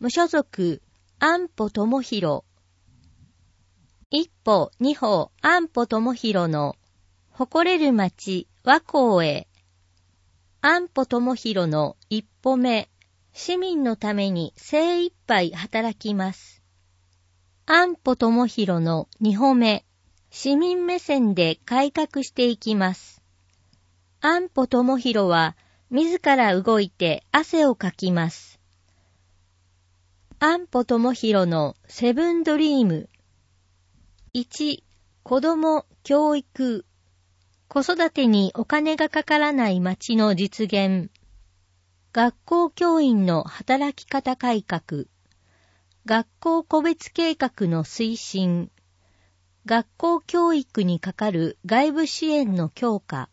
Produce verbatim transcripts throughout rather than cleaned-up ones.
無所属、安保智弘。一歩二歩安保智弘の誇れる町和光へ。安保智弘の一歩目、市民のために精一杯働きます。安保智弘の二歩目、市民目線で改革していきます。安保智弘は自ら動いて汗をかきます。安保智弘のセブンドリーム。いち、子供、教育。子育てにお金がかからない町の実現。学校教員の働き方改革。学校個別計画の推進。学校教育にかかる外部支援の強化。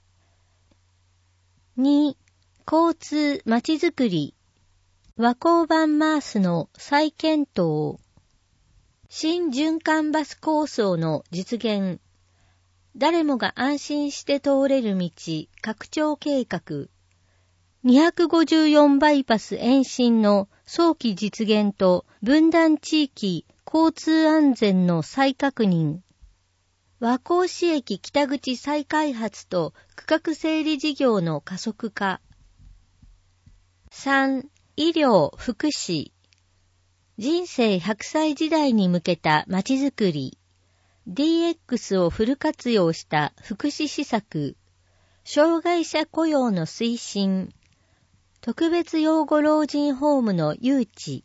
に、交通まちづくり。和光版マースの再検討。新循環バス構想の実現。誰もが安心して通れる道拡張計画。にひゃくごじゅうよんバイパス延伸の早期実現と分断地域交通安全の再確認。和光市駅北口再開発と区画整理事業の加速化。さん、医療・福祉。人生ひゃくさい時代に向けたまちづくり。ディーエックス をフル活用した福祉施策。障害者雇用の推進。特別養護老人ホームの誘致。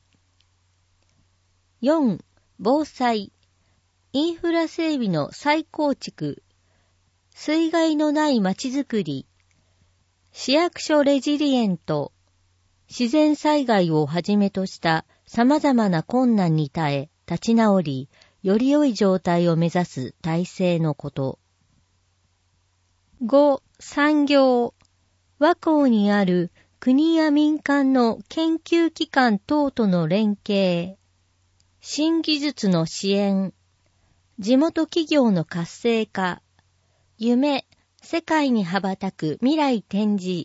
よん、防災。インフラ整備の再構築。水害のないまちづくり。市役所レジリエント。自然災害をはじめとした様々な困難に耐え、立ち直り、より良い状態を目指す体制のこと。ご、産業。和光にある国や民間の研究機関等との連携。新技術の支援。地元企業の活性化。夢、世界に羽ばたく未来展示。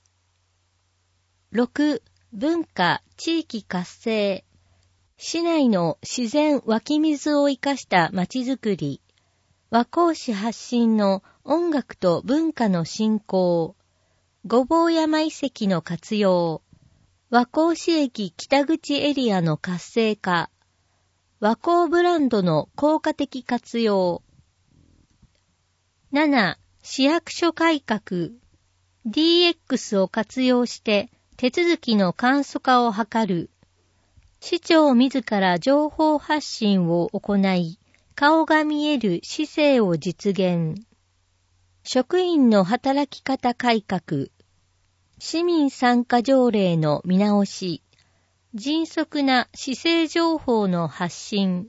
ろく、文化、地域活性。市内の自然湧き水を生かしたまちづくり。和光市発信の音楽と文化の振興。御坊山遺跡の活用。和光市駅北口エリアの活性化。和光ブランドの効果的活用。なな、市役所改革。ディーエックス を活用して手続きの簡素化を図る。市長自ら情報発信を行い、顔が見える市政を実現。職員の働き方改革。市民参加条例の見直し。迅速な市政情報の発信。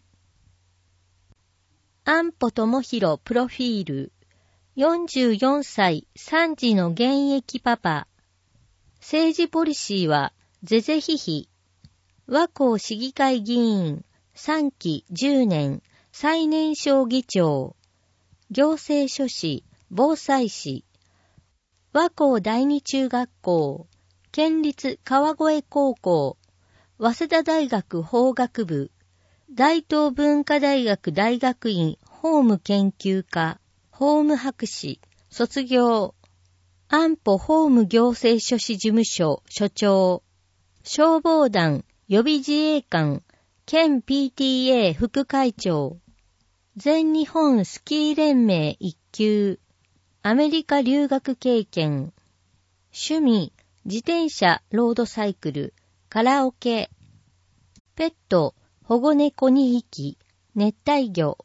安保智弘プロフィール。よんじゅうよんさい、さん児の現役パパ。政治ポリシーは、是々非々。和光市議会議員、さんきじゅうねん、最年少議長。行政書士、防災士。和光第二中学校、県立川越高校、早稲田大学法学部、大東文化大学大学院法務研究科、法務博士、卒業。安保法務行政書士事務所所長。消防団予備自衛官県 ピーティーエー 副会長。全日本スキー連盟一級。アメリカ留学経験。趣味、自転車、ロードサイクル、カラオケ。ペット、保護猫にひき、熱帯魚。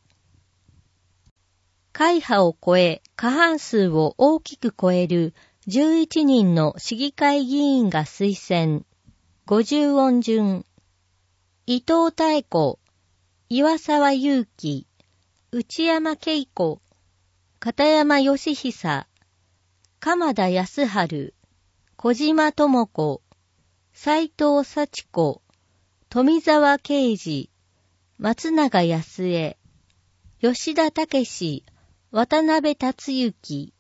会派を超え、過半数を大きく超えるじゅういちにんの市議会議員が推薦。ごじゅう音順。伊藤妙子、岩沢祐希、内山恵子、片山義久、鎌田康春、小島智子、斉藤幸子、富澤啓二、松永康江、吉田武史、渡辺達之、